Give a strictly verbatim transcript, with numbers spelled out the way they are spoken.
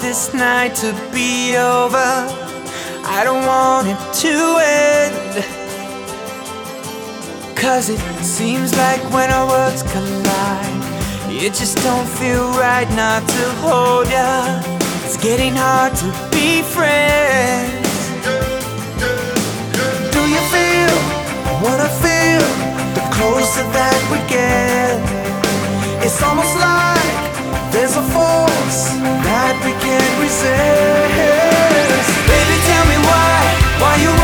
this night to be over. I don't want it to end, 'cause it seems like when our worlds collide, it just don't feel right not to hold ya. It's getting hard to be friends. Do you feel what I feel? The closer that we get, it's almost like there's a force that we can't resist. Baby, tell me why, why you